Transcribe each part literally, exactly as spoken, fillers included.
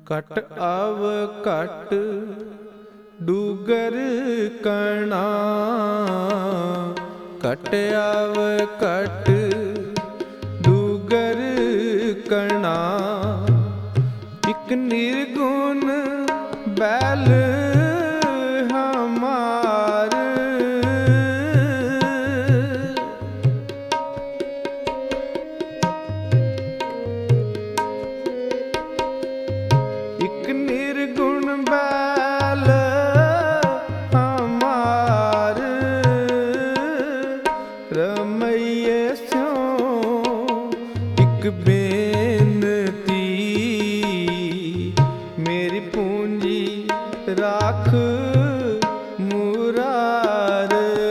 ਘਟ ਆਵ ਘਟ ਡੂਗਰ ਕਣਾ, ਘਟ ਆਵ ਘਟ ਡੂਗਰ ਕਣਾ। ਇਕ ਨਿਰਗੁਣ ਬੈਲ ਹਮਾਰ, ਇਕ ਨਿਰਗੁਣ ਬੈਲ ਹਮਾਰ। ਰਮਈਏ ਸਿਉ ਇਕ ਬੇਨਤੀ, ਮੇਰੀ ਪੂੰਜੀ ਰਾਖ ਮੁਰਾਰ।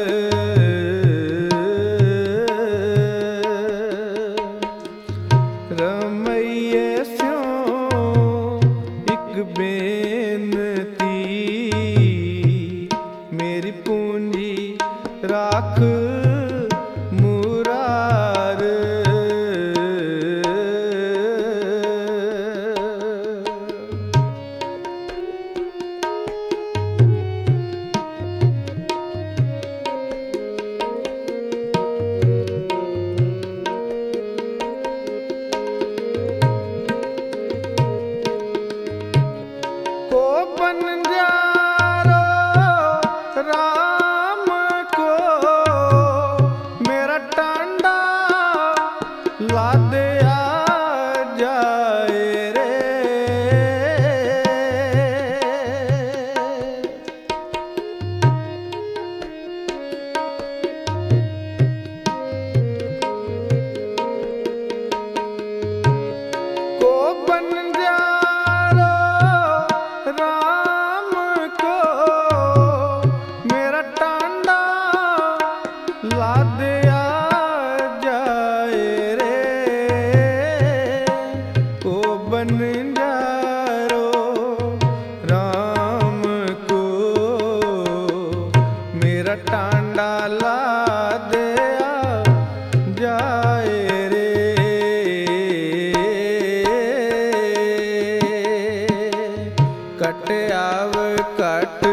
ਰਮਈਏ ਸਿਉ ਇਕ ਬੇਨਤੀ, ਮੇਰੀ ਪੂੰਜੀ ਰਾਖ ਮੁਰਾਰ। बंजारो राम को मेरा टांडा लादे आ जाए रे। को बंजारो राम को मेरा टांडा लादे आ जाए रे। को बंजारो राम को मेरा टांडा लादे आ जाए रे। घट आव घट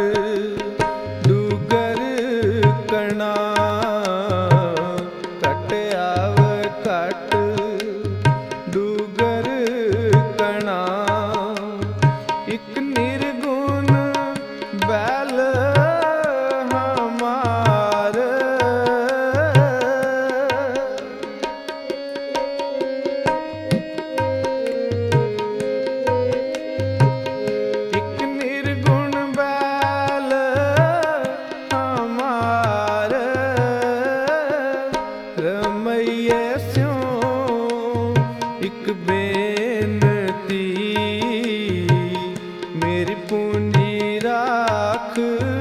डूगर कणा, घट आव घट डूगर कणा। इक निर्गुण बैल हमार, इक निर्गुण बैल हमार। रमैये स्यों इक बेनती, मेरी पूंजी राख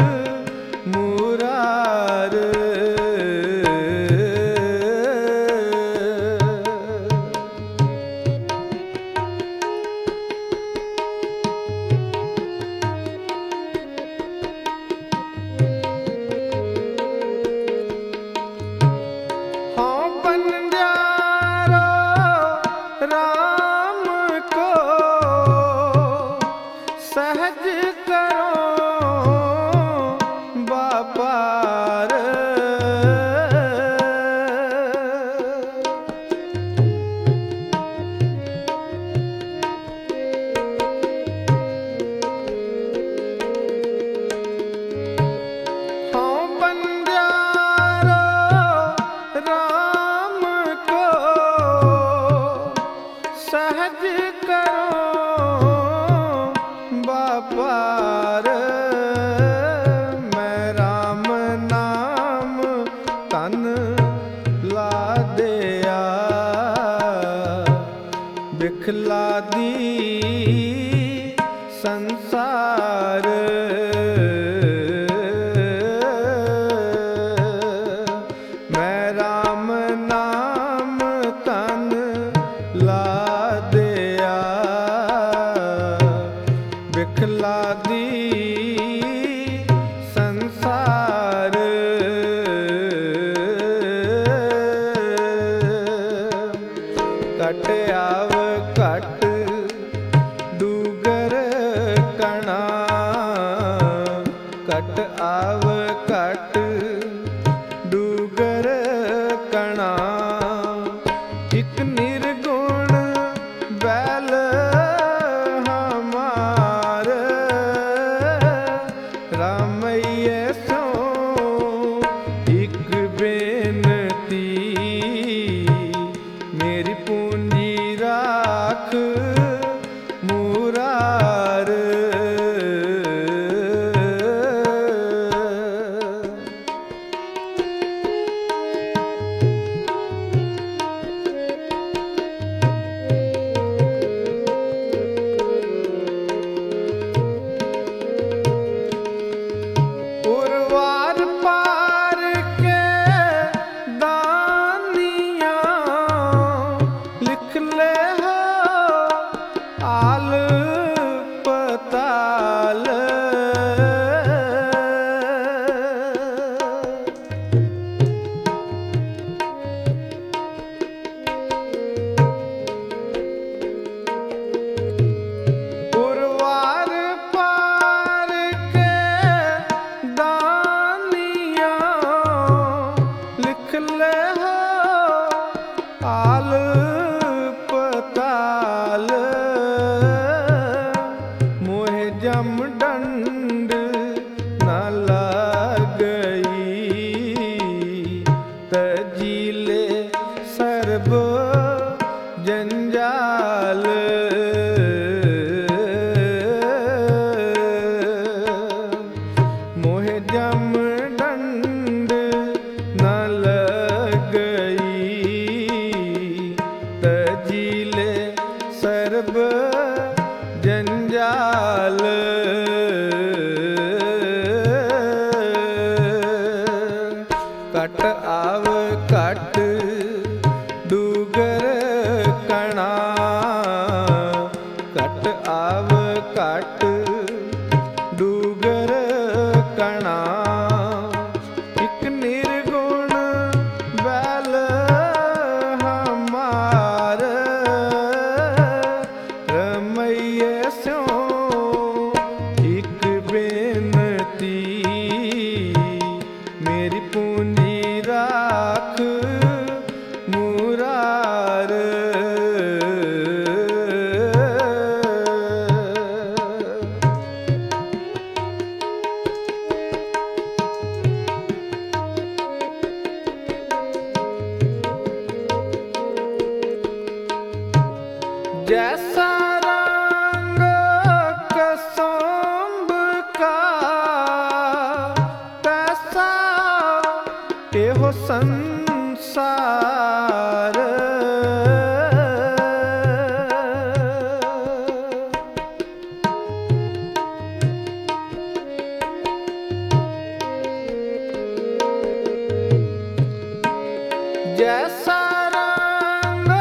मुरार। हाँ बंजारो राम को सहज करो बापार। हाँ बंजारो राम को सहज करो बापार। मैं राम नाम तन ला दिया, बिखला दी संसार। मैं राम नाम तन ला दिया, बिखला दी संसार। घट आव घट डूगर कट आव कट डूगर कणा एक निर्गुण बैल हमार रामैया सो एक बेनती मेरी पूंजी राख मुरार उर्वार पार के दानिया लिख ले हो आल पताल उर्वार पार के दानिया लिख ले हो आल पताल मोहे जम डंड न लगई तजीले सर्ब जंजाल मोहे जम डंड न लगई तजीले सर्ब जंजाल कट आव कट डूगर कणा कट आव कट डूगर कणा एक निर्गुण बैल हमार रमैया स्यो एक बेनती मेरी पूंजी राख मुरार जैसा रंग कसम्ब का तैसा एहो संसार जैसा रंग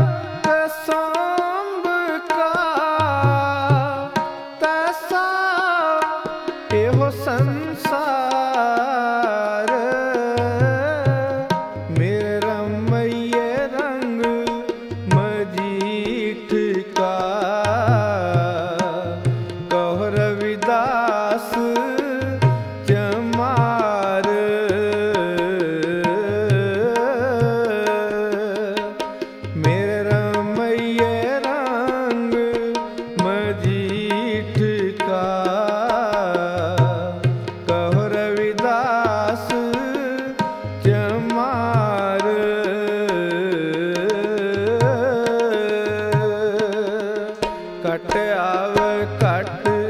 कसम्ब का तैसा एहो संसार मेरे रमैया रंग मजीठ का कहो रविदास चमार मेरे रमैया रंग मजीठ का कहो रविदास चमार कट आव कट